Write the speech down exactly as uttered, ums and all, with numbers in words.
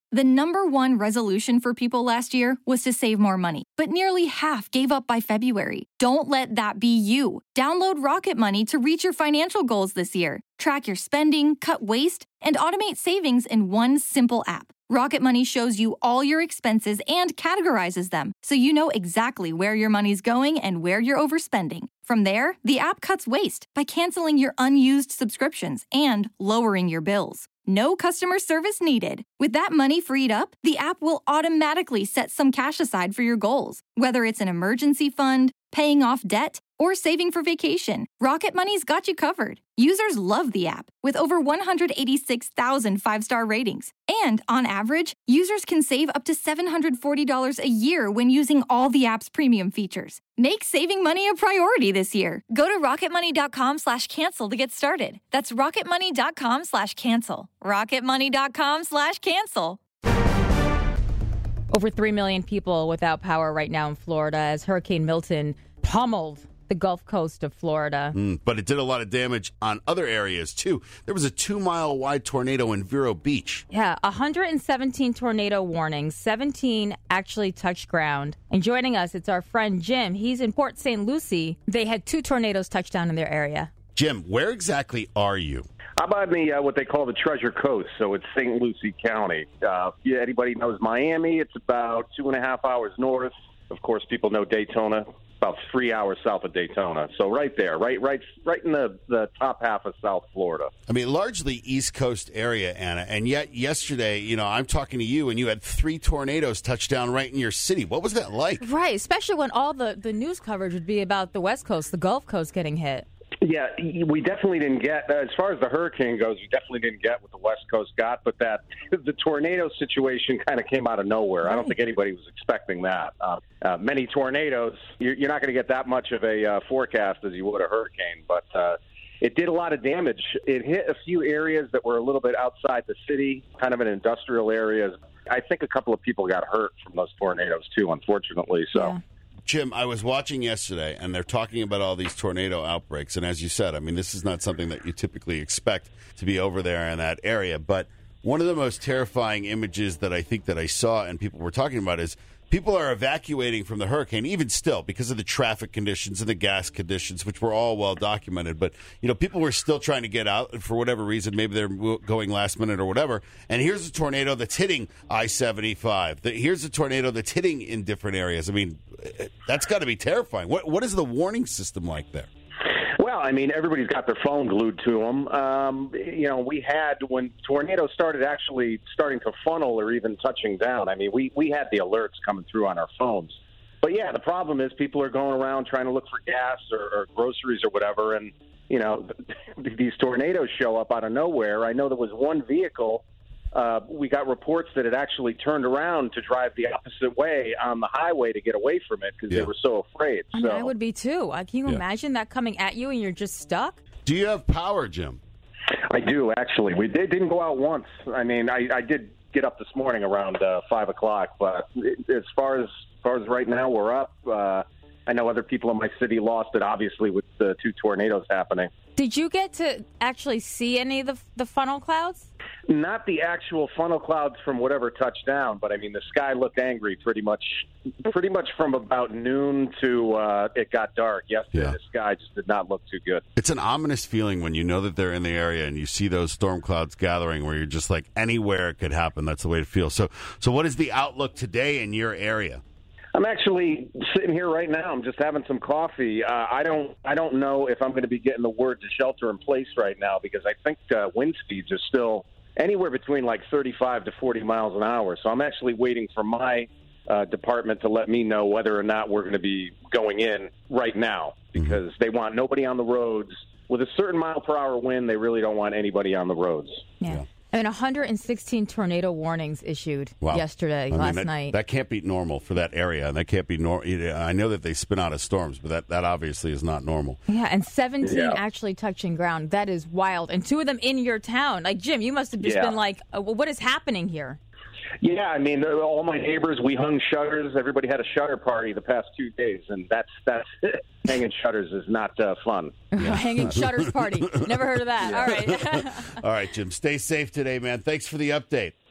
The number one resolution for people last year was to save more money, but nearly half gave up by February. Don't let that be you. Download Rocket Money to reach your financial goals this year. Track your spending, cut waste, and automate savings in one simple app. Rocket Money shows you all your expenses and categorizes them, so you know exactly where your money's going and where you're overspending. From there, the app cuts waste by canceling your unused subscriptions and lowering your bills. No customer service needed. With that money freed up, the app will automatically set some cash aside for your goals, whether it's an emergency fund, paying off debt, or saving for vacation. Rocket Money's got you covered. Users love the app, with over one hundred eighty-six thousand five-star ratings. And on average, users can save up to seven hundred forty dollars a year when using all the app's premium features. Make saving money a priority this year. Go to rocketmoney.com slash cancel to get started. That's rocketmoney.com slash cancel. rocketmoney.com slash cancel. Over three million people without power right now in Florida as Hurricane Milton pummeled the Gulf Coast of Florida. Mm, but it did a lot of damage on other areas, too. There was a two-mile wide tornado in Vero Beach. Yeah, one hundred seventeen tornado warnings. seventeen actually touched ground. And joining us, it's our friend Jim. He's in Port Saint Lucie. They had two tornadoes touch down in their area. Jim, where exactly are you? I'm on the uh, what they call the Treasure Coast, so it's Saint Lucie County. Uh, yeah, anybody knows Miami? It's about two and a half hours north. Of course, people know Daytona, about three hours south of Daytona. So right there, right, right, right in the, the top half of South Florida. I mean, largely East Coast area, Anna. And yet, yesterday, you know, I'm talking to you, and you had three tornadoes touch down right in your city. What was that like? Right, especially when all the, the news coverage would be about the West Coast, the Gulf Coast getting hit. Yeah, we definitely didn't get, as far as the hurricane goes, we definitely didn't get what the West Coast got, but that the tornado situation kind of came out of nowhere. Right. I don't think anybody was expecting that. Uh, uh, many tornadoes, you're, you're not going to get that much of a uh, forecast as you would a hurricane, but uh, it did a lot of damage. It hit a few areas that were a little bit outside the city, kind of in industrial areas. I think a couple of people got hurt from those tornadoes, too, unfortunately. So. Yeah. Jim, I was watching yesterday, and they're talking about all these tornado outbreaks. And as you said, I mean, this is not something that you typically expect to be over there in that area. But one of the most terrifying images that I think that I saw and people were talking about is people are evacuating from the hurricane, even still, because of the traffic conditions and the gas conditions, which were all well documented. But, you know, people were still trying to get out for whatever reason. Maybe they're going last minute or whatever. And here's a tornado that's hitting I seventy-five. Here's a tornado that's hitting in different areas. I mean, that's got to be terrifying. What What is the warning system like there? Well, I mean, everybody's got their phone glued to them. Um, you know, we had, when tornadoes started actually starting to funnel or even touching down, I mean, we, we had the alerts coming through on our phones. But, yeah, the problem is people are going around trying to look for gas or, or groceries or whatever, and, you know, these tornadoes show up out of nowhere. I know there was one vehicle. Uh, we got reports that it actually turned around to drive the opposite way on the highway to get away from it because yeah. they were so afraid. I, mean, so, I would be too. Uh, can you yeah. imagine that coming at you and you're just stuck? Do you have power, Jim? I do, actually. We did, didn't go out once. I mean, I, I did get up this morning around uh, five o'clock, but as far as, as far as right now, we're up. Uh, I know other people in my city lost it, obviously, with the two tornadoes happening. Did you get to actually see any of the, the funnel clouds? Not the actual funnel clouds from whatever touched down, but I mean the sky looked angry pretty much, pretty much from about noon to uh, it got dark yesterday. Yeah. The sky just did not look too good. It's an ominous feeling when you know that they're in the area and you see those storm clouds gathering, where you're just like, anywhere it could happen. That's the way to feel. So, so what is the outlook today in your area? I'm actually sitting here right now. I'm just having some coffee. Uh, I don't, I don't know if I'm going to be getting the word to shelter in place right now because I think uh, wind speeds are still anywhere between like thirty-five to forty miles an hour. So I'm actually waiting for my uh, department to let me know whether or not we're going to be going in right now because mm-hmm. they want nobody on the roads. With a certain mile per hour wind, they really don't want anybody on the roads. Yeah. yeah. I mean, one hundred sixteen tornado warnings issued wow. yesterday, I mean, last that, night. That can't be normal for that area, and that can't be normal. I know that they spin out of storms, but that, that obviously is not normal. Yeah, and seventeen yeah. actually touching ground. That is wild. And two of them in your town. Like, Jim, you must have just yeah. been like, uh, well, what is happening here? Yeah, I mean, all my neighbors, we hung shutters. Everybody had a shutter party the past two days, and that's that's hanging shutters is not uh, fun. Yeah. Hanging shutters party. Never heard of that. Yeah. All right. All right, Jim. Stay safe today, man. Thanks for the update.